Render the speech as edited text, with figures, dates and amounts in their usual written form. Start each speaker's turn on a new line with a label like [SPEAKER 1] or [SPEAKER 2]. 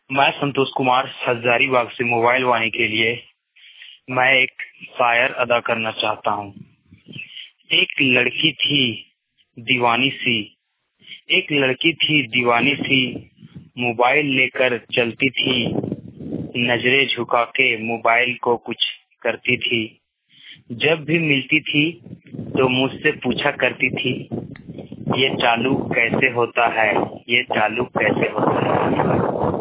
[SPEAKER 1] मैं संतोष कुमार हजारीबाग से मोबाइल वाणी के लिए मैं एक शायर अदा करना चाहता हूँ। एक लड़की थी दीवानी सी, एक लड़की थी दीवानी सी, मोबाइल लेकर चलती थी, नजरें झुका के मोबाइल को कुछ करती थी। जब भी मिलती थी तो मुझसे पूछा करती थी, ये चालू कैसे होता है, ये चालू कैसे होता है।